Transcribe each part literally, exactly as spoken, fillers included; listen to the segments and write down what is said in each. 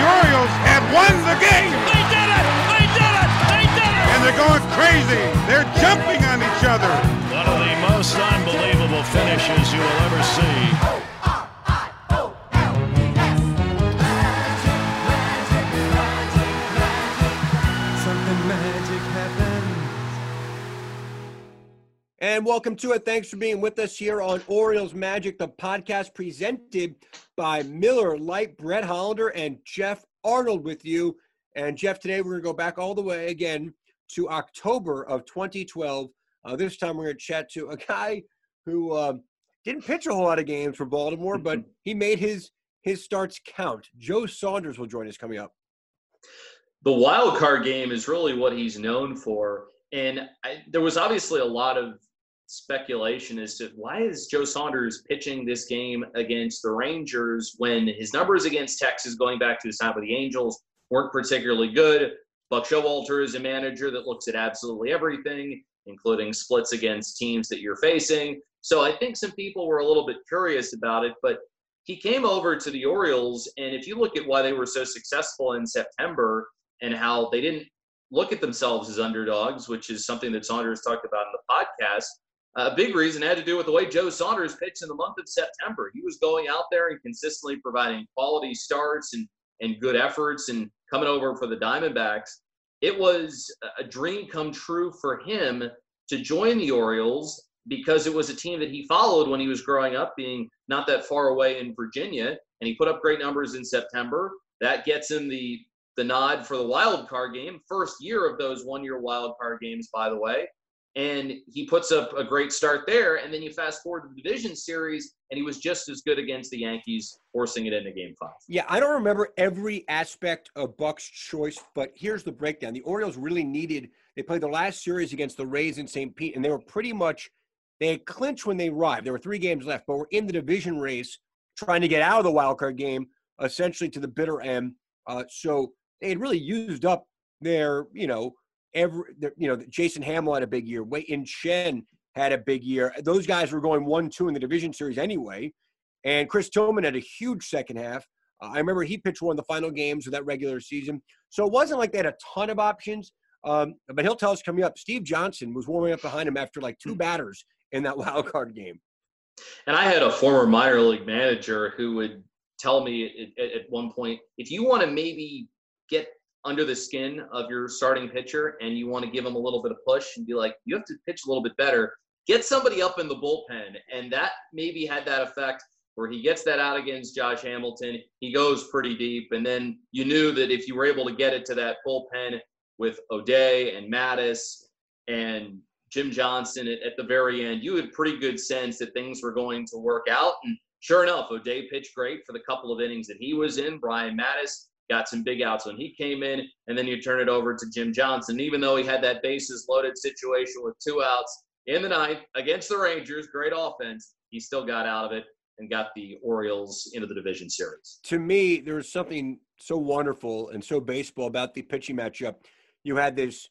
Orioles have won the game. They did it! They did it! They did it! And they're going crazy. They're jumping on each other. One of the most unbelievable finishes you will ever see. And welcome to it. Thanks for being with us here on Orioles Magic, the podcast presented by Miller Lite. Brett Hollander and Jeff Arnold with you. And Jeff, today we're going to go back all the way again to October of twenty twelve. Uh, this time we're going to chat to a guy who uh, didn't pitch a whole lot of games for Baltimore, but he made his his starts count. Joe Saunders will join us coming up. The wild card game is really what he's known for. And I, there was obviously a lot of speculation as to why is Joe Saunders pitching this game against the Rangers when his numbers against Texas, going back to his time with the Angels, weren't particularly good. Buck Showalter is a manager that looks at absolutely everything, including splits against teams that you're facing. So I think some people were a little bit curious about it, but he came over to the Orioles, and if you look at why they were so successful in September and how they didn't look at themselves as underdogs, which is something that Saunders talked about in the podcast, a big reason had to do with the way Joe Saunders pitched in the month of September. He was going out there and consistently providing quality starts and, and good efforts and coming over for the Diamondbacks. It was a dream come true for him to join the Orioles because it was a team that he followed when he was growing up, being not that far away in Virginia, and he put up great numbers in September. That gets him the the nod for the wild card game, first year of those one-year wild card games, by the way. And he puts up a great start there, and then you fast forward to the division series, and he was just as good against the Yankees, forcing it into game five. Yeah, I don't remember every aspect of Buck's choice, but here's the breakdown. The Orioles really needed – they played the last series against the Rays in Saint Pete, and they were pretty much – they had clinched when they arrived. There were three games left, but were in the division race trying to get out of the wild card game, essentially to the bitter end. Uh, so they had really used up their, you know, every, their, you know, Jason Hamill had a big year. Wei In Chen had a big year. Those guys were going one two in the division series anyway. And Chris Tillman had a huge second half. Uh, I remember he pitched one of the final games of that regular season. So it wasn't like they had a ton of options. Um, but he'll tell us coming up, Steve Johnson was warming up behind him after like two batters in that wild card game. And I had a former minor league manager who would tell me at, at one point, if you want to maybe get under the skin of your starting pitcher and you want to give him a little bit of push and be like, you have to pitch a little bit better, get somebody up in the bullpen. And that maybe had that effect where he gets that out against Josh Hamilton. He goes pretty deep. And then you knew that if you were able to get it to that bullpen with O'Day and Mattis and Jim Johnson at, at the very end, you had pretty good sense that things were going to work out. And sure enough, O'Day pitched great for the couple of innings that he was in. Brian Mattis got some big outs when he came in, and then you turn it over to Jim Johnson. Even though he had that bases loaded situation with two outs in the ninth against the Rangers, great offense, he still got out of it and got the Orioles into the division series. To me, there was something so wonderful and so baseball about the pitching matchup. You had this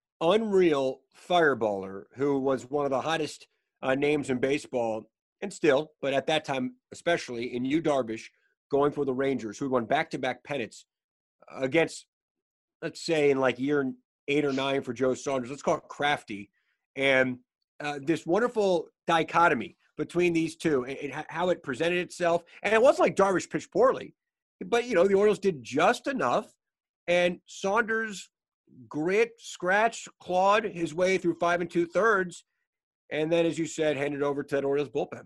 unreal fireballer who was one of the hottest uh, names in baseball, and still, but at that time especially, in Yu Darvish, going for the Rangers, who won back-to-back pennants against, let's say, in like year eight or nine for Joe Saunders. Let's call it crafty. And uh, this wonderful dichotomy between these two and, and how it presented itself. And it wasn't like Darvish pitched poorly, but, you know, the Orioles did just enough. And Saunders grit, scratched, clawed his way through five and two-thirds. And then, as you said, handed over to that Orioles bullpen.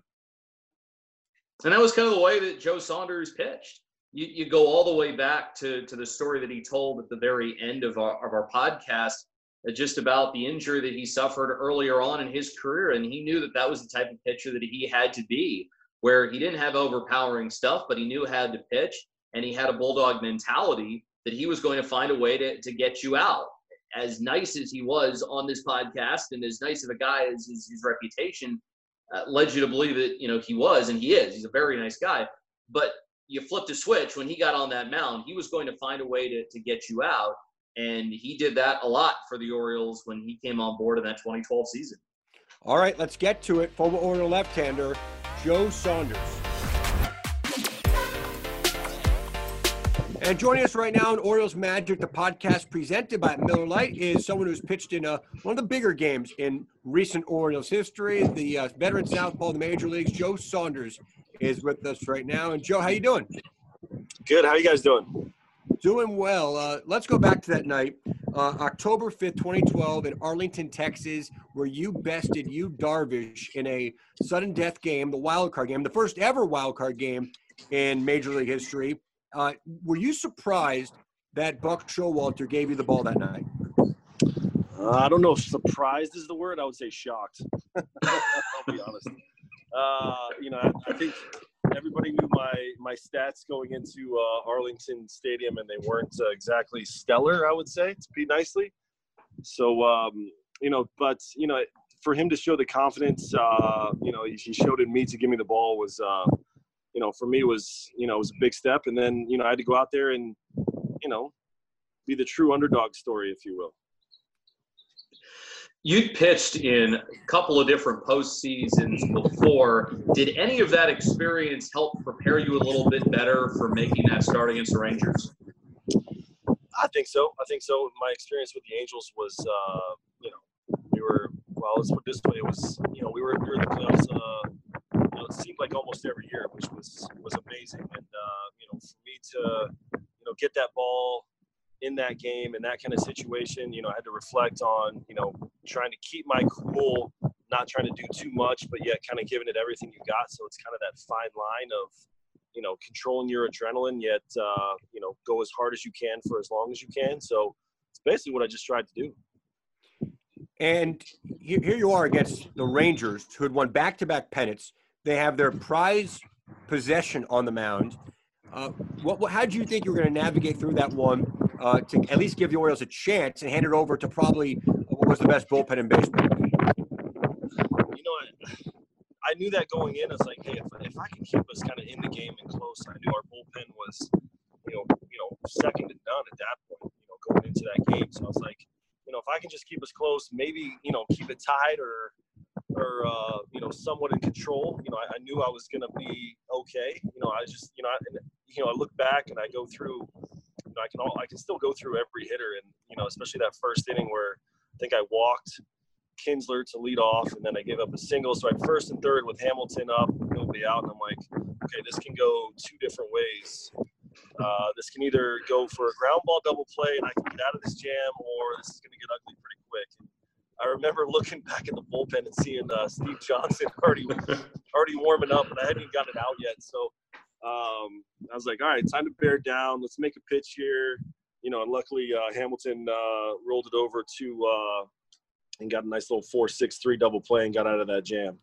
And that was kind of the way that Joe Saunders pitched. You, you go all the way back to, to the story that he told at the very end of our, of our podcast, uh, just about the injury that he suffered earlier on in his career. And he knew that that was the type of pitcher that he had to be, where he didn't have overpowering stuff, but he knew how to pitch, and he had a bulldog mentality that he was going to find a way to, to get you out. As nice as he was on this podcast and as nice of a guy as his, his reputation Uh, led you to believe that, you know, he was, and he is. He's a very nice guy. But you flipped a switch when he got on that mound. He was going to find a way to, to get you out, and he did that a lot for the Orioles when he came on board in that twenty twelve season. All right, let's get to it. Former Oriole left-hander, Joe Saunders. And joining us right now on Orioles Magic, the podcast presented by Miller Lite, is someone who's pitched in a, one of the bigger games in recent Orioles history. The uh, veteran southpaw of the major leagues, Joe Saunders, is with us right now. And Joe, how you doing? Good. How you guys doing? Doing well. Uh, let's go back to that night, uh, October fifth, twenty twelve, in Arlington, Texas, where you bested Yu Darvish in a sudden death game, the wild card game, the first ever wild card game in Major League history. Uh, were you surprised that Buck Showalter gave you the ball that night? Uh, I don't know if surprised is the word. I would say shocked. I'll be honest. Uh, you know, I, I think everybody knew my, my stats going into uh, Arlington Stadium, and they weren't uh, exactly stellar, I would say, to be nicely. So, um, you know, but, you know, for him to show the confidence, uh, you know, he showed in me to give me the ball was uh, – you know, for me was, you know, it was a big step. And then, you know, I had to go out there and, you know, be the true underdog story, if you will. You'd pitched in a couple of different postseasons before. Did any of that experience help prepare you a little bit better for making that start against the Rangers? I think so. I think so. My experience with the Angels was, uh, you know, we were, well, let's put it this way. It was, you know, we were, we were in the playoffs, uh, you know, it seemed like almost every year, which was was amazing. And uh, you know, for me to you know get that ball in that game in that kind of situation, you know, I had to reflect on you know trying to keep my cool, not trying to do too much, but yet kind of giving it everything you got. So it's kind of that fine line of you know controlling your adrenaline, yet uh, you know go as hard as you can for as long as you can. So it's basically what I just tried to do. And here you are against the Rangers, who had won back-to-back pennants. They have their prize possession on the mound. Uh, what, what, how do you think you were going to navigate through that one uh, to at least give the Orioles a chance and hand it over to probably what was the best bullpen in baseball? You know, I, I knew that going in. I was like, hey, if, if I can keep us kind of in the game and close, I knew our bullpen was, you know, you know, second to none at that point. You know, going into that game. So I was like, you know, if I can just keep us close, maybe you know, keep it tied or. or, uh, you know, somewhat in control. You know, I, I knew I was going to be okay. You know, I just, you know, I, you know, I look back and I go through, you know, I can all, I can still go through every hitter. And, you know, especially that first inning where I think I walked Kinsler to lead off and then I gave up a single. So I first and third with Hamilton up, nobody out. And I'm like, okay, this can go two different ways. Uh, this can either go for a ground ball double play and I can get out of this jam, or this is going to get ugly pretty quick. And I remember looking back at the bullpen and seeing uh, Steve Johnson already already warming up, and I hadn't even gotten it out yet. So um, I was like, all right, time to bear down. Let's make a pitch here. You know, and luckily uh, Hamilton uh, rolled it over to uh, and got a nice little four six three double play and got out of that jam.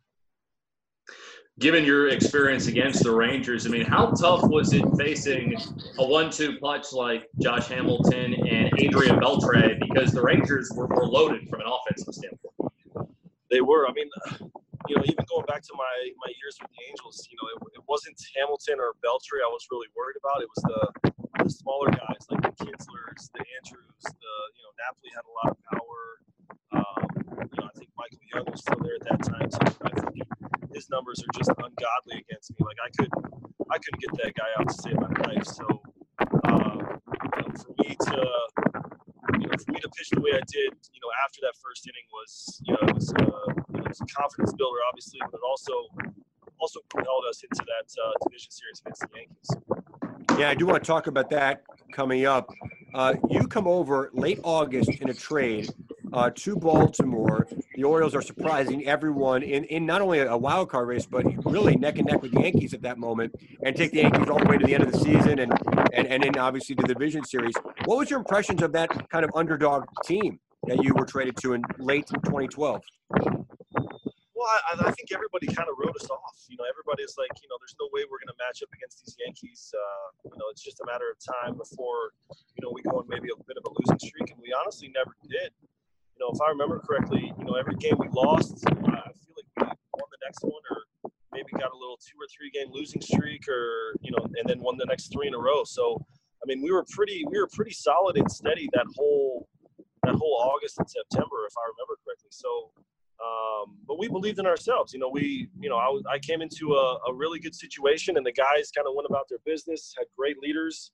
Given your experience against the Rangers, I mean, how tough was it facing a one two punch like Josh Hamilton and Adrian Beltre, because the Rangers were, were loaded from an offensive standpoint? They were. I mean, you know, even going back to my, my years with the Angels, you know, it, it wasn't Hamilton or Beltre I was really worried about. It was the, the smaller guys like the Kinslers, the Andrews, the, you know, Napoli had a lot of power. Um, you know, I think Michael Young was still there at that time, so I think his numbers are just ungodly against me. Like I could, I couldn't get that guy out to save my life. So, um, you know, for me to, you know, for me to pitch the way I did, you know, after that first inning was, you know, it was, uh, you know, it was a confidence builder, obviously, but it also, also propelled us into that uh, division series against the Yankees. Yeah, I do want to talk about that coming up. Uh, you come over late August in a trade uh, to Baltimore. The Orioles are surprising everyone in, in not only a wild card race, but really neck and neck with the Yankees at that moment, and take the Yankees all the way to the end of the season and, and, and then obviously the division series. What was your impressions of that kind of underdog team that you were traded to in late twenty twelve? Well, I, I think everybody kind of wrote us off. You know, everybody's like, you know, there's no way we're going to match up against these Yankees. Uh, you know, it's just a matter of time before, you know, we go on maybe a bit of a losing streak, and we honestly never did. You know, if I remember correctly, you know, every game we lost, I feel like we won the next one, or maybe got a little two or three game losing streak, or you know, and then won the next three in a row. So, I mean, we were pretty, we were pretty solid and steady that whole, that whole August and September, if I remember correctly. So. Um, but we believed in ourselves. You know, we, you know, I, was, I came into a, a really good situation, and the guys kind of went about their business, had great leaders.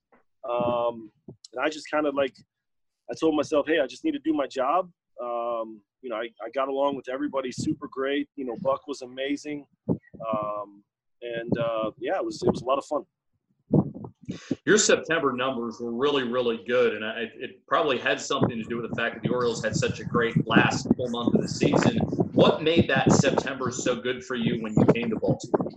Um, and I just kind of like, I told myself, hey, I just need to do my job. Um, you know, I, I got along with everybody super great. You know, Buck was amazing. Um, and uh, yeah, it was, it was a lot of fun. Your September numbers were really, really good, and I, it probably had something to do with the fact that the Orioles had such a great last full month of the season. What made that September so good for you when you came to Baltimore?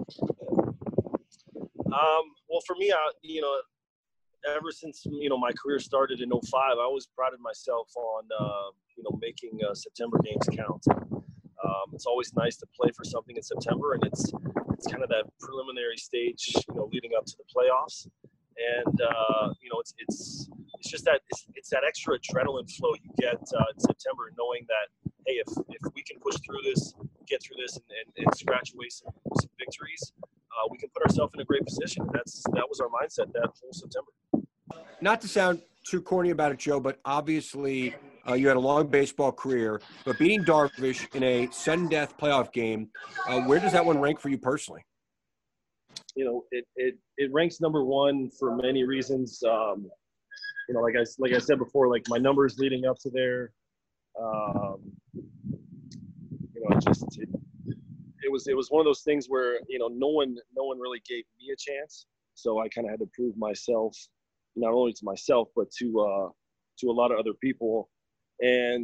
Um, well, for me, I, you know, ever since, you know, my career started in oh five, I always prided myself on, uh, you know, making uh, September games count. Um, it's always nice to play for something in September, and it's it's kind of that preliminary stage, you know, leading up to the playoffs. And uh, you know, it's it's it's just that it's, it's that extra adrenaline flow you get uh, in September, knowing that, hey, if if we can push through this, get through this, and, and, and scratch away some, some victories, uh, we can put ourselves in a great position. And that's that was our mindset that whole September. Not to sound too corny about it, Joe, but obviously uh, you had a long baseball career. But beating Darvish in a sudden death playoff game, uh, where does that one rank for you personally? You know, it, it, it ranks number one for many reasons. Um, you know, like I, like I said before, like my numbers leading up to there, um, you know, it just, it, it was, it was one of those things where, you know, no one, no one really gave me a chance. So I kind of had to prove myself, not only to myself, but to, uh, to a lot of other people. And,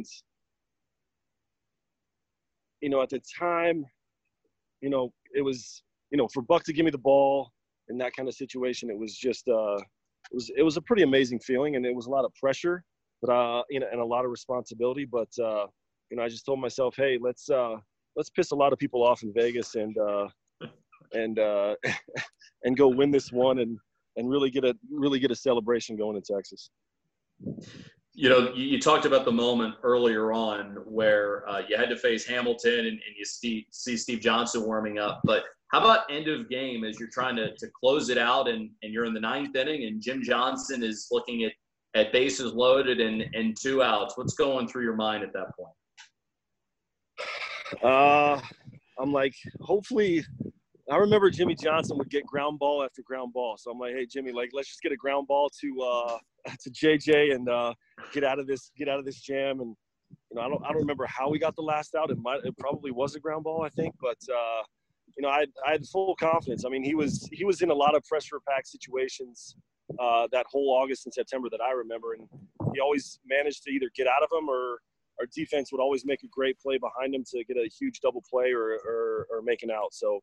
you know, at the time, you know, it was, you know, for Buck to give me the ball in that kind of situation, it was just, uh, it was, it was a pretty amazing feeling, and it was a lot of pressure, but, uh, you know, and a lot of responsibility. But, uh, you know, I just told myself, hey, let's, uh, let's piss a lot of people off in Vegas and, uh, and, uh, and go win this one and, and really get a, really get a celebration going in Texas. You know, you, you talked about the moment earlier on where uh, you had to face Hamilton and, and you see, see Steve Johnson warming up, but how about end of game as you're trying to, to close it out and, and you're in the ninth inning and Jim Johnson is looking at, at bases loaded and, and two outs? What's going through your mind at that point? Uh, I'm like, hopefully – I remember Jimmy Johnson would get ground ball after ground ball. So I'm like, hey, Jimmy, like, let's just get a ground ball to uh, to J J and uh, get out of this get out of this jam. And, you know, I don't I don't remember how we got the last out. It might it probably was a ground ball, I think. But, uh, you know, I, I had full confidence. I mean, he was he was in a lot of pressure-packed situations uh, that whole August and September that I remember. And he always managed to either get out of them, or our defense would always make a great play behind him to get a huge double play or, or, or make an out. So,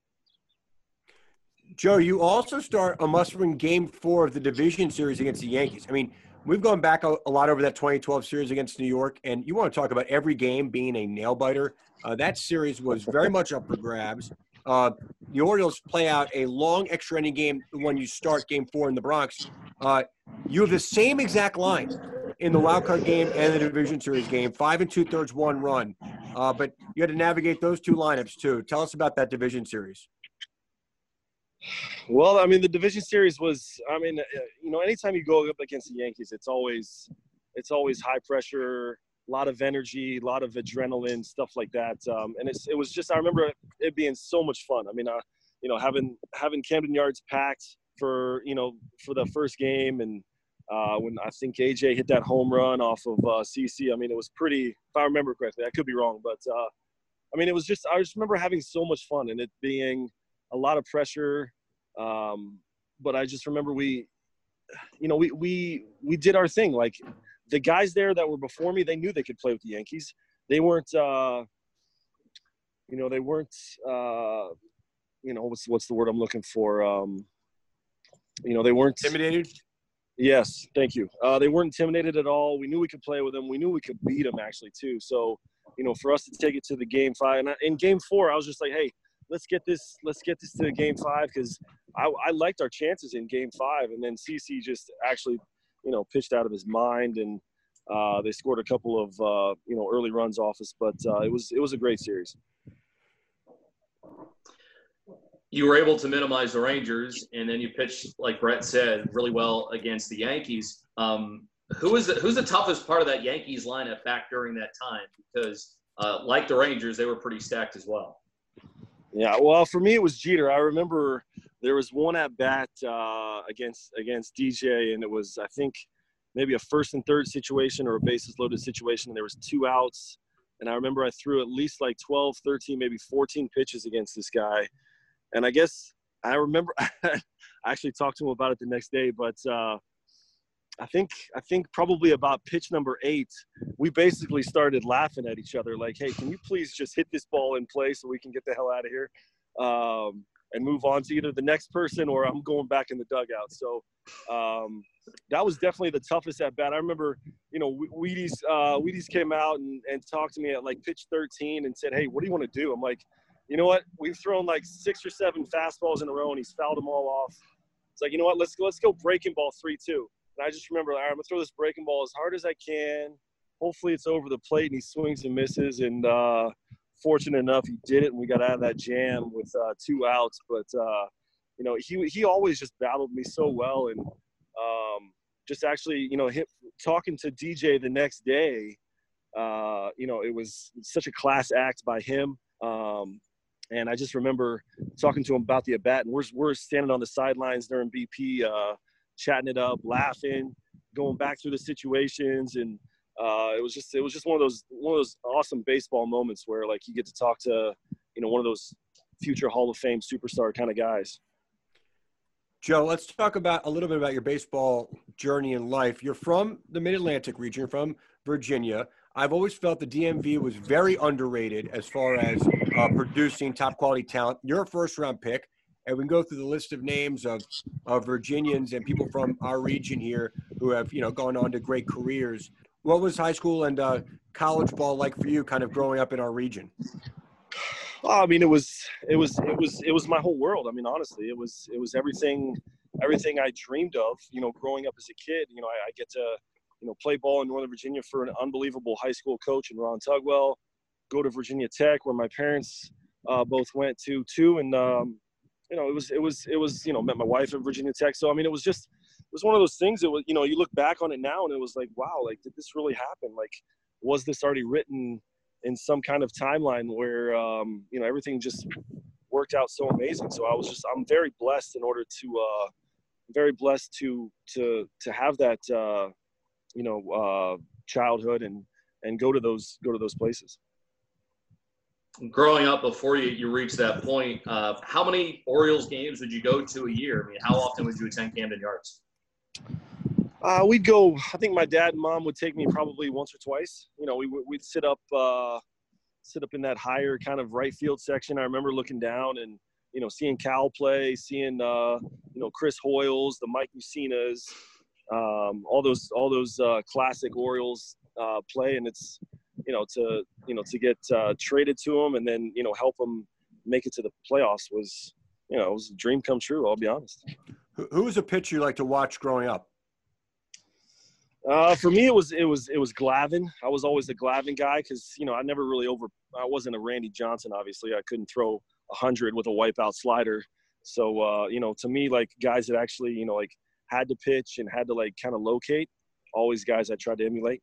Joe, you also start a must-win game four of the division series against the Yankees. I mean, we've gone back a, a lot over that twenty twelve series against New York, and you want to talk about every game being a nail-biter. Uh, that series was very much up for grabs. Uh, the Orioles play out a long extra inning game when you start game four in the Bronx. Uh, you have the same exact line in the wild card game and the division series game, five and two-thirds, one run. Uh, but you had to navigate those two lineups, too. Tell us about that division series. Well, I mean, the division series was, I mean, you know, anytime you go up against the Yankees, it's always, it's always high pressure, a lot of energy, a lot of adrenaline, stuff like that. Um, and it's, it was just, I remember it being so much fun. I mean, uh, you know, having, having Camden Yards packed for, you know, for the first game. And uh, when I think A J hit that home run off of uh, C C, I mean, it was pretty, if I remember correctly, I could be wrong, but uh, I mean, it was just, I just remember having so much fun and it being a lot of pressure. Um, but I just remember we, you know, we, we, we did our thing. Like the guys there that were before me, they knew they could play with the Yankees. They weren't, uh, you know, they weren't, uh, you know, what's, what's the word I'm looking for? Um, you know, they weren't intimidated. Yes. Thank you. Uh, they weren't intimidated at all. We knew we could play with them. We knew we could beat them actually too. So, you know, for us to take it to the game five and in game four, I was just like, hey, let's get this, let's get this to game five. Cause I, I liked our chances in game five. And then C C just actually, you know, pitched out of his mind and uh, they scored a couple of, uh, you know, early runs off us, but uh, it was, it was a great series. You were able to minimize the Rangers, and then you pitched, like Brett said, really well against the Yankees. Um, who is the, who's the toughest part of that Yankees lineup back during that time? Because uh, like the Rangers, they were pretty stacked as well. Yeah, well, for me, it was Jeter. I remember there was one at bat uh, against against D J, and it was, I think, maybe a first and third situation or a bases loaded situation, and there was two outs. And I remember I threw at least like twelve, thirteen, maybe fourteen pitches against this guy. And I guess I remember I actually talked to him about it the next day, but uh, I think I think probably about pitch number eight, we basically started laughing at each other like, hey, can you please just hit this ball in play so we can get the hell out of here um, and move on to either the next person or I'm going back in the dugout. So um, that was definitely the toughest at bat. I remember, you know, Wheaties, uh, Wheaties came out and, and talked to me at like pitch thirteen and said, hey, what do you want to do? I'm like, you know what? We've thrown like six or seven fastballs in a row and he's fouled them all off. It's like, you know what? Let's go, let's go breaking ball three two. And I just remember, all right, I'm going to throw this breaking ball as hard as I can. Hopefully it's over the plate, and he swings and misses. And uh, fortunate enough, he did it, and we got out of that jam with uh, two outs. But, uh, you know, he he always just battled me so well. And um, just actually, you know, him, talking to D J the next day, uh, you know, it was such a class act by him. Um, and I just remember talking to him about the at-bat, and we're, we're standing on the sidelines during B P, uh, chatting it up, laughing, going back through the situations. And uh, it was just, it was just one of those, one of those awesome baseball moments where like you get to talk to, you know, one of those future Hall of Fame superstar kind of guys. Joe, let's talk about a little bit about your baseball journey in life. You're from the Mid-Atlantic region, you're from Virginia. I've always felt the D M V was very underrated as far as uh, producing top quality talent. You're a first round pick. And we can go through the list of names of, of Virginians and people from our region here who have, you know, gone on to great careers. What was high school and uh, college ball like for you kind of growing up in our region? I mean, it was, it was, it was, it was my whole world. I mean, honestly, it was, it was everything, everything I dreamed of, you know, growing up as a kid. You know, I, I get to, you know, play ball in Northern Virginia for an unbelievable high school coach in Ron Tugwell, go to Virginia Tech where my parents uh, both went to too. And, um, you know, it was, it was, it was, you know, met my wife at Virginia Tech. So, I mean, it was just, it was one of those things that was, you know, you look back on it now and it was like, wow, like, did this really happen? Like, was this already written in some kind of timeline where, um, you know, everything just worked out so amazing. So I was just, I'm very blessed in order to, uh, very blessed to, to, to have that, uh, you know, uh, childhood and, and go to those, go to those places. Growing up before you, you reached that point, uh, how many Orioles games would you go to a year? I mean, how often would you attend Camden Yards? Uh, we'd go, I think my dad and mom would take me probably once or twice. You know, we, we'd sit up, uh, sit up in that higher kind of right field section. I remember looking down and, you know, seeing Cal play, seeing, uh, you know, Chris Hoyles, the Mike Mussinas, um, all those, all those uh, classic Orioles uh, play. And it's, you know, to, you know, to get uh, traded to them and then, you know, help them make it to the playoffs was, you know, it was a dream come true. I'll be honest. Who, who was a pitcher you like to watch growing up? Uh, for me, it was, it was, it was Glavine. I was always a Glavine guy. Cause you know, I never really over, I wasn't a Randy Johnson. Obviously I couldn't throw a hundred with a wipeout slider. So, uh, you know, to me, like guys that actually, you know, like had to pitch and had to like kind of locate, always guys I tried to emulate.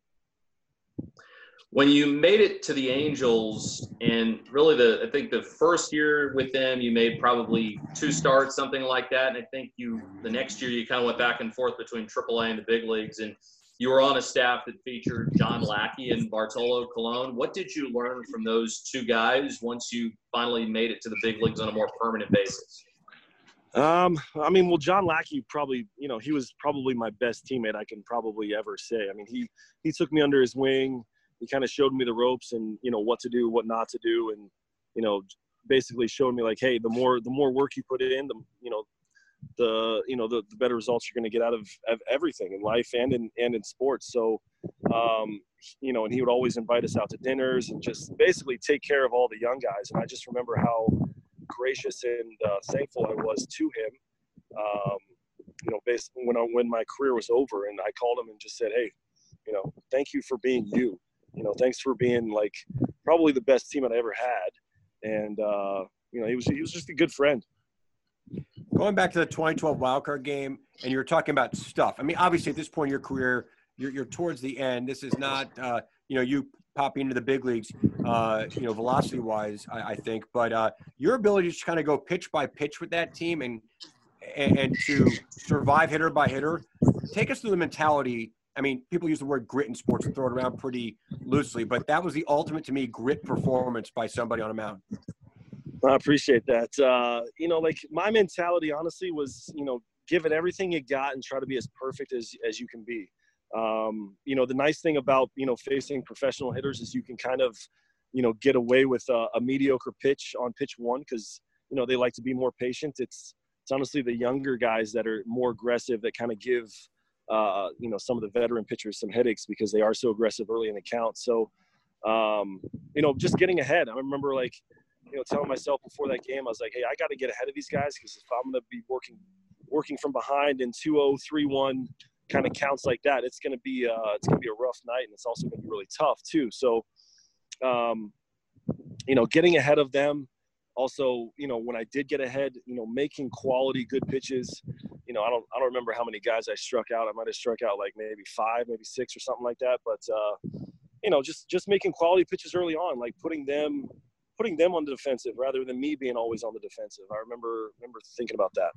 When you made it to the Angels, and really the I think the first year with them, you made probably two starts, something like that. And I think you the next year you kind of went back and forth between triple A and the big leagues. And you were on a staff that featured John Lackey and Bartolo Colon. What did you learn from those two guys once you finally made it to the big leagues on a more permanent basis? Um, I mean, well, John Lackey probably, you know, he was probably my best teammate I can probably ever say. I mean, he he took me under his wing. He kind of showed me the ropes and, you know, what to do, what not to do. And, you know, basically showed me like, hey, the more, the more work you put in, the, you know, the, you know, the, the better results you're going to get out of, of everything in life and in, and in sports. So, um, you know, and he would always invite us out to dinners and just basically take care of all the young guys. And I just remember how gracious and uh, thankful I was to him. Um, you know, basically when I, when my career was over and I called him and just said, hey, you know, thank you for being you. You know, thanks for being like probably the best team I ever had. And, uh, you know, he was, he was just a good friend. Going back to the twenty twelve wildcard game, and you're talking about stuff. I mean, obviously at this point in your career, you're, you're towards the end. This is not, uh, you know, you popping into the big leagues, uh, you know, velocity-wise, I, I think. But uh, your ability to kind of go pitch by pitch with that team and, and and to survive hitter by hitter, take us through the mentality. I mean, people use the word grit in sports and throw it around pretty loosely, but that was the ultimate, to me, grit performance by somebody on a mound. I appreciate that. Uh, you know, like my mentality, honestly, was, you know, give it everything you got and try to be as perfect as, as you can be. Um, you know, the nice thing about, you know, facing professional hitters is you can kind of, you know, get away with a, a mediocre pitch on pitch one because, you know, they like to be more patient. It's, it's honestly the younger guys that are more aggressive that kind of give, uh, you know, some of the veteran pitchers some headaches because they are so aggressive early in the count. So, um, you know, just getting ahead. I remember like, you know, telling myself before that game, I was like, hey, I got to get ahead of these guys because if I'm going to be working working from behind in two oh, three one kind of counts like that, it's going to be uh, it's going to be a rough night, and it's also going to be really tough too. So, um, you know, getting ahead of them. Also, you know, when I did get ahead, you know, making quality good pitches. You know, I don't I don't remember how many guys I struck out. I might have struck out like maybe five, maybe six or something like that. But uh, you know, just just making quality pitches early on, like putting them. putting them on the defensive rather than me being always on the defensive. I remember remember thinking about that.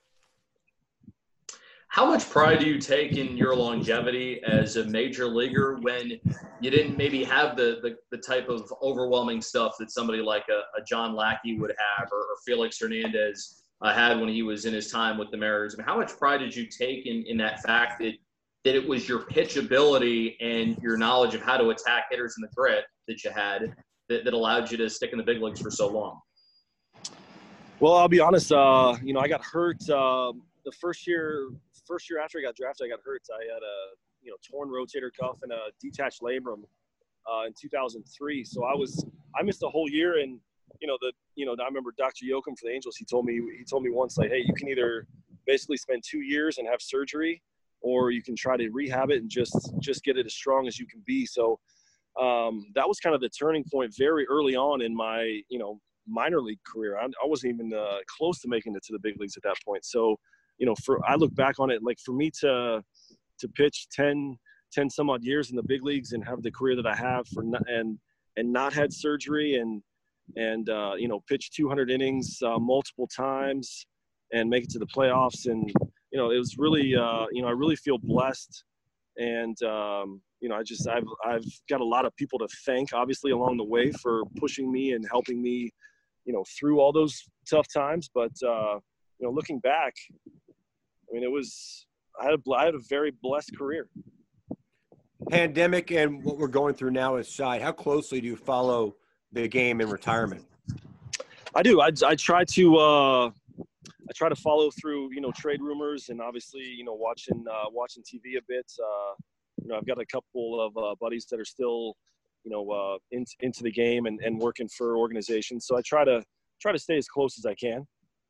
How much pride do you take in your longevity as a major leaguer when you didn't maybe have the the, the type of overwhelming stuff that somebody like a, a John Lackey would have or, or Felix Hernandez uh, had when he was in his time with the Mariners? I mean, how much pride did you take in, in that fact that, that it was your pitch ability and your knowledge of how to attack hitters in the grit that you had That, that allowed you to stick in the big leagues for so long? Well, I'll be honest. Uh, you know, I got hurt uh, the first year. First year after I got drafted, I got hurt. I had a you know torn rotator cuff and a detached labrum uh, in two thousand three. So I was I missed a whole year. And you know the you know I remember Doctor Yoakum for the Angels. He told me he told me once like, hey, you can either basically spend two years and have surgery, or you can try to rehab it and just just get it as strong as you can be. So. Um, that was kind of the turning point very early on in my, you know, minor league career. I, I wasn't even uh, close to making it to the big leagues at that point. So, you know, for I look back on it, like for me to to pitch ten, ten some odd years in the big leagues and have the career that I have for not, and and not had surgery and and uh, you know pitch two hundred innings uh, multiple times and make it to the playoffs, and you know it was really uh, you know I really feel blessed. And, um, you know, I just, I've, I've got a lot of people to thank, obviously, along the way for pushing me and helping me, you know, through all those tough times. But, uh, you know, looking back, I mean, it was, I had a, I had a very blessed career. Pandemic and what we're going through now aside, how closely do you follow the game in retirement? I do. I, I try to, uh, I try to follow through, you know, trade rumors and obviously, you know, watching, uh, watching T V a bit. Uh, you know, I've got a couple of uh, buddies that are still, you know, uh, in, into the game and, and working for organizations. So I try to try to stay as close as I can.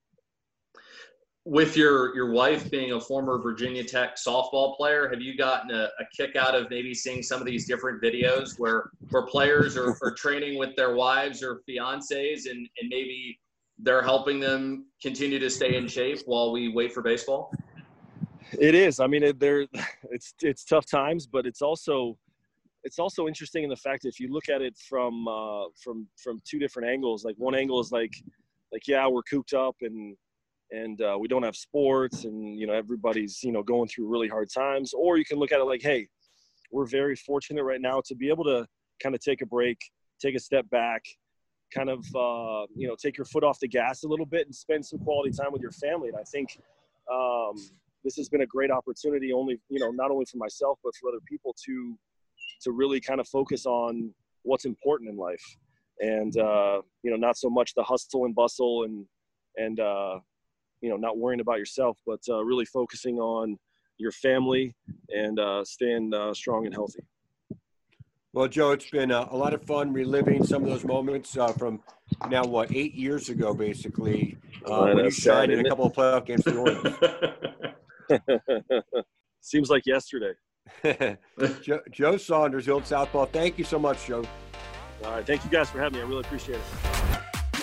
With your, your wife being a former Virginia Tech softball player, have you gotten a, a kick out of maybe seeing some of these different videos where, where players are, are training with their wives or fiancés and, and maybe they're helping them continue to stay in shape while we wait for baseball? It is. I mean, it, there, it's it's tough times, but it's also it's also interesting in the fact that if you look at it from uh, from from two different angles. Like one angle is like like yeah, we're cooped up and and uh, we don't have sports, and you know everybody's you know going through really hard times. Or you can look at it like, hey, we're very fortunate right now to be able to kind of take a break, take a step back, kind of, uh, you know, take your foot off the gas a little bit and spend some quality time with your family. And I think um, this has been a great opportunity only, you know, not only for myself, but for other people to, to really kind of focus on what's important in life. And, uh, you know, not so much the hustle and bustle and, and, uh, you know, not worrying about yourself, but uh, really focusing on your family and uh, staying uh, strong and healthy. Well, Joe, it's been uh, a lot of fun reliving some of those moments uh, from now, what, eight years ago, basically, uh, when you shined in a couple of playoff games for the Orioles. Seems like yesterday. Joe, Joe Saunders, the old Southpaw. Thank you so much, Joe. All right. Thank you guys for having me. I really appreciate it.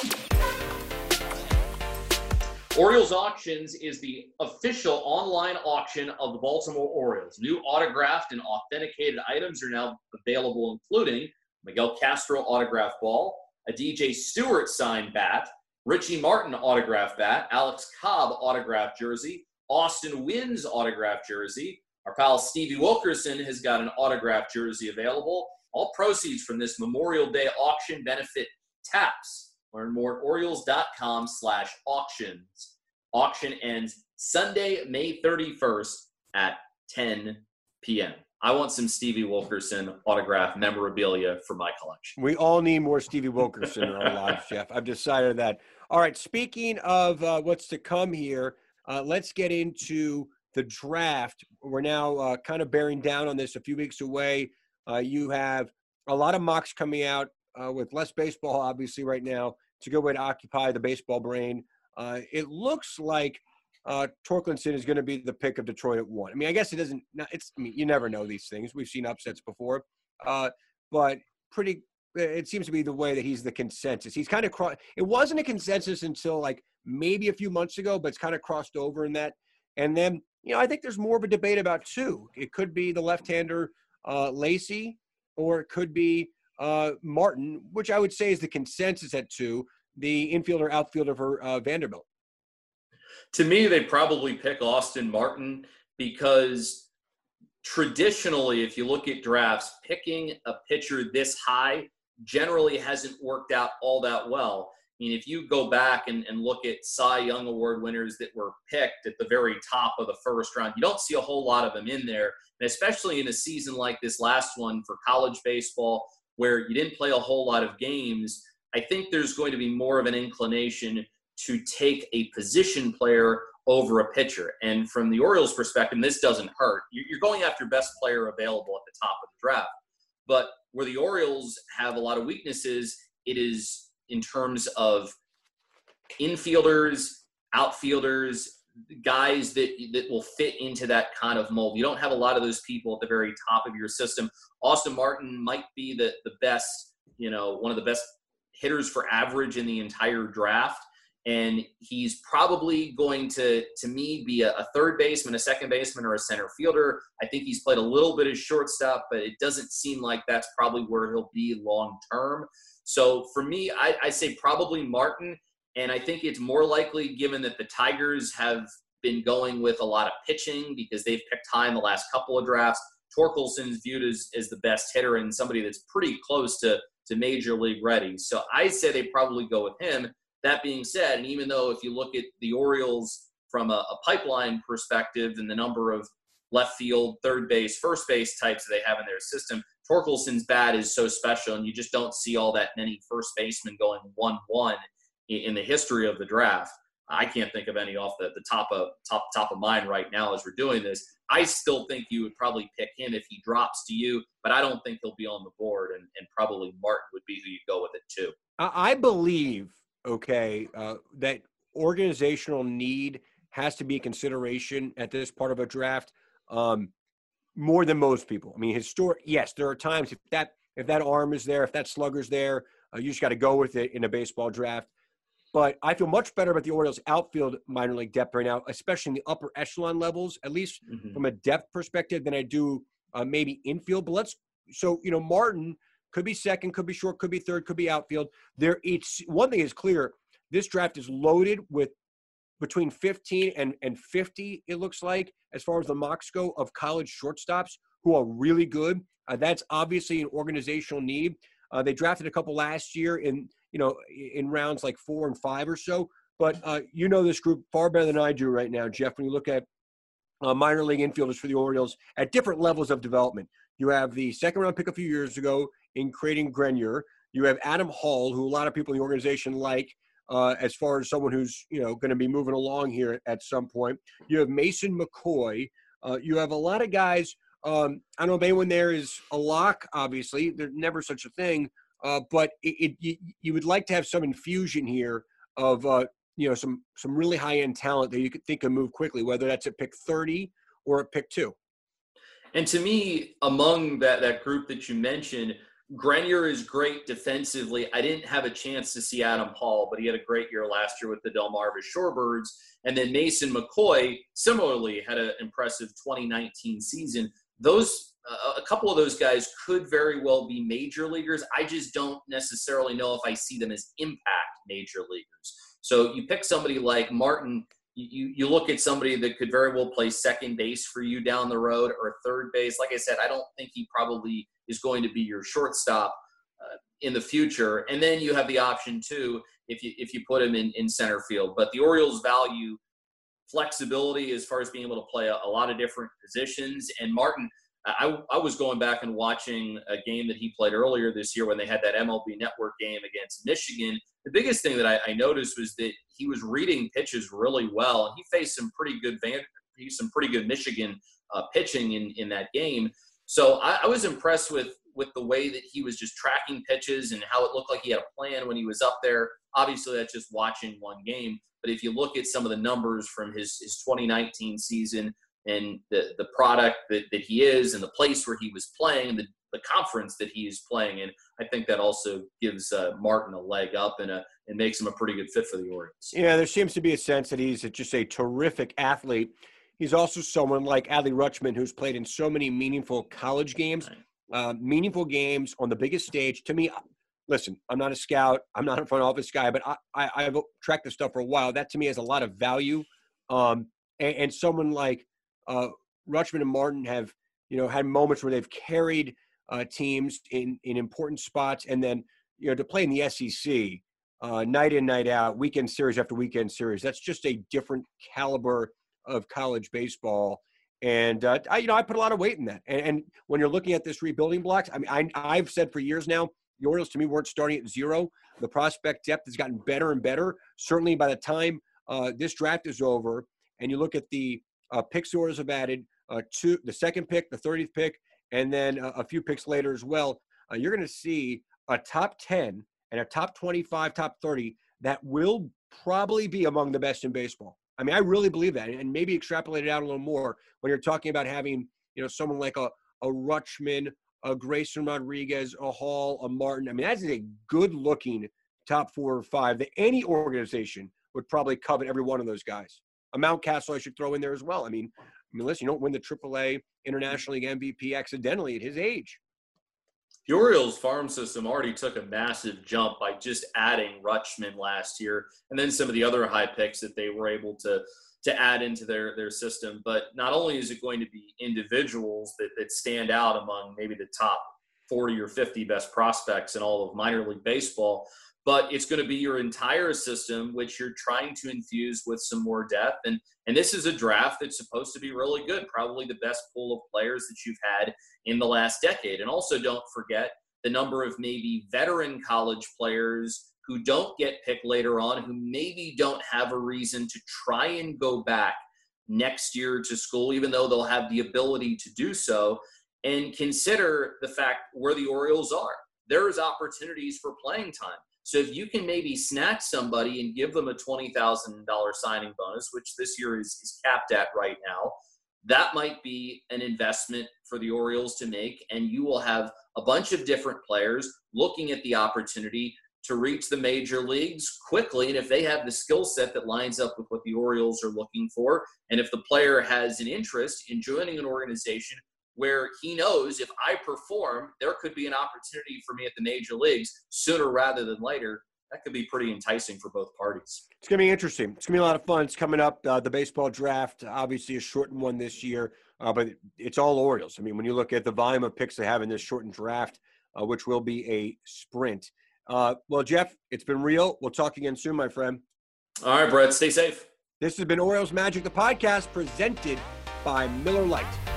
Orioles Auctions is the official online auction of the Baltimore Orioles. New autographed and authenticated items are now available, including Miguel Castro autograph ball, a D J Stewart signed bat, Richie Martin autograph bat, Alex Cobb autograph jersey, Austin Wynn's autograph jersey. Our pal Stevie Wilkerson has got an autograph jersey available. All proceeds from this Memorial Day auction benefit TAPS. Learn more at Orioles.com slash auctions. Auction ends Sunday, May thirty-first at ten p.m. I want some Stevie Wilkerson autograph memorabilia for my collection. We all need more Stevie Wilkerson in our lives, Jeff. I've decided that. All right, speaking of uh, what's to come here, uh, let's get into the draft. We're now uh, kind of bearing down on this, a few weeks away. Uh, you have a lot of mocks coming out uh, with less baseball, obviously, right now. It's a good way to occupy the baseball brain. Uh, it looks like uh, Torkelson is going to be the pick of Detroit at one. I mean, I guess it doesn't – it's. I mean, you never know these things. We've seen upsets before. Uh, but pretty – it seems to be the way that he's the consensus. He's kind of cro- – it wasn't a consensus until, like, maybe a few months ago, but it's kind of crossed over in that. And then, you know, I think there's more of a debate about two. It could be the left-hander uh, Lacy, or it could be uh, Martin, which I would say is the consensus at two, the infielder, outfielder for uh, Vanderbilt. To me, they probably pick Austin Martin because traditionally, if you look at drafts, picking a pitcher this high generally hasn't worked out all that well. I mean, if you go back and, and look at Cy Young Award winners that were picked at the very top of the first round, you don't see a whole lot of them in there. And especially in a season like this last one for college baseball, where you didn't play a whole lot of games, I think there's going to be more of an inclination to take a position player over a pitcher. And from the Orioles' perspective, this doesn't hurt. You're going after best player available at the top of the draft. But where the Orioles have a lot of weaknesses, it is in terms of infielders, outfielders, guys that that will fit into that kind of mold. You don't have a lot of those people at the very top of your system. Austin Martin might be the, the best, you know, one of the best hitters for average in the entire draft. And he's probably going to, to me, be a, a third baseman, a second baseman, or a center fielder. I think he's played a little bit of shortstop, but it doesn't seem like that's probably where he'll be long term. So for me, I, I say probably Martin, and I think it's more likely given that the Tigers have been going with a lot of pitching because they've picked high in the last couple of drafts. Torkelson's viewed as, as the best hitter and somebody that's pretty close to, to major league ready. So I say they probably go with him. That being said, and even though if you look at the Orioles from a, a pipeline perspective and the number of left field, third base, first base types that they have in their system, Torkelson's bat is so special, and you just don't see all that many first basemen going one one in, in the history of the draft. I can't think of any off the, the top of top top of mind right now as we're doing this. I still think you would probably pick him if he drops to you, but I don't think he'll be on the board, and, and probably Martin would be who you go with it too. I believe, okay, uh, that organizational need has to be a consideration at this part of a draft. Um, more than most people. I mean, historic. Yes, there are times if that if that arm is there, if that slugger's there, uh, you just got to go with it in a baseball draft. But I feel much better about the Orioles' outfield minor league depth right now, especially in the upper echelon levels, at least mm-hmm. from a depth perspective, than I do uh, maybe infield. But let's so you know, Martin could be second, could be short, could be third, could be outfield. There, it's one thing is clear: this draft is loaded with between fifteen and, and fifty, it looks like, as far as the mocks go, of college shortstops who are really good. Uh, that's obviously an organizational need. Uh, they drafted a couple last year in, you know, in rounds like four and five or so. But uh, you know this group far better than I do right now, Jeff, when you look at uh, minor league infielders for the Orioles at different levels of development. You have the second round pick a few years ago in Creighton Grenier. You have Adam Hall, who a lot of people in the organization like, Uh, as far as someone who's, you know, going to be moving along here at some point. You have Mason McCoy. Uh, you have a lot of guys. Um, I don't know if anyone there is a lock, obviously. There's never such a thing. Uh, but it, it you, you would like to have some infusion here of, uh, you know, some some really high-end talent that you could think can move quickly, whether that's at pick thirty or at pick two. And to me, among that, that group that you mentioned, Grenier is great defensively. I didn't have a chance to see Adam Hall, but he had a great year last year with the Delmarva Shorebirds. And then Mason McCoy similarly had an impressive twenty nineteen season. those uh, a couple of those guys could very well be major leaguers. I just don't necessarily know if I see them as impact major leaguers. So you pick somebody like Martin, you, you look at somebody that could very well play second base for you down the road or third base. Like I said, I don't think he probably is going to be your shortstop uh, in the future. And then you have the option too, if you if you put him in, in center field. But the Orioles value flexibility as far as being able to play a, a lot of different positions. And Martin, I, I was going back and watching a game that he played earlier this year when they had that M L B Network game against Michigan. The biggest thing that I, I noticed was that he was reading pitches really well, and he faced some pretty good Van, some pretty good Michigan uh, pitching in, in that game. So I, I was impressed with with the way that he was just tracking pitches and how it looked like he had a plan when he was up there. Obviously, that's just watching one game. But if you look at some of the numbers from his, his twenty nineteen season and the, the product that, that he is and the place where he was playing, the, the conference that he is playing in, I think that also gives uh, Martin a leg up and, a, and makes him a pretty good fit for the Orioles. Yeah, there seems to be a sense that he's just a terrific athlete. He's also someone like Adley Rutschman, who's played in so many meaningful college games, uh, meaningful games on the biggest stage. To me, listen, I'm not a scout. I'm not a front office guy, but I, I, I've tracked this stuff for a while. That to me has a lot of value. Um, and, and someone like uh, Rutschman and Martin have, you know, had moments where they've carried uh, teams in, in important spots. And then, you know, to play in the S E C uh, night in, night out, weekend series after weekend series, that's just a different caliber of college baseball. And, uh, I, you know, I put a lot of weight in that. And, and when you're looking at this rebuilding blocks, I mean, I, I've said for years now, the Orioles, to me, weren't starting at zero. The prospect depth has gotten better and better. Certainly by the time uh, this draft is over, and you look at the uh, picks the Orioles have added, uh, two, the second pick, the thirtieth pick, and then uh, a few picks later as well, uh, you're going to see a top ten and a top twenty-five, top thirty that will probably be among the best in baseball. I mean, I really believe that, and maybe extrapolate it out a little more when you're talking about having, you know, someone like a, a Rutschman, a Grayson Rodriguez, a Hall, a Martin. I mean, that's a good-looking top four or five that any organization would probably covet every one of those guys. A Mountcastle I should throw in there as well. I mean, I mean, listen, you don't win the triple A International League M V P accidentally at his age. The Orioles farm system already took a massive jump by just adding Rutschman last year, and then some of the other high picks that they were able to to add into their, their system. But not only is it going to be individuals that, that stand out among maybe the top forty or fifty best prospects in all of minor league baseball, but it's going to be your entire system, which you're trying to infuse with some more depth. And, and this is a draft that's supposed to be really good, probably the best pool of players that you've had in the last decade. And also don't forget the number of maybe veteran college players who don't get picked later on, who maybe don't have a reason to try and go back next year to school, even though they'll have the ability to do so. And consider the fact where the Orioles are. There's opportunities for playing time. So if you can maybe snatch somebody and give them a twenty thousand dollars signing bonus, which this year is, is capped at right now, that might be an investment for the Orioles to make. And you will have a bunch of different players looking at the opportunity to reach the major leagues quickly. And if they have the skill set that lines up with what the Orioles are looking for, and if the player has an interest in joining an organization where he knows if I perform, there could be an opportunity for me at the major leagues sooner rather than later, that could be pretty enticing for both parties. It's going to be interesting. It's going to be a lot of fun. It's coming up. Uh, the baseball draft, obviously a shortened one this year, uh, but it's all Orioles. I mean, when you look at the volume of picks they have in this shortened draft, uh, which will be a sprint. Uh, well, Jeff, it's been real. We'll talk again soon, my friend. All right, Brett, stay safe. This has been Orioles Magic, the podcast presented by Miller Lite.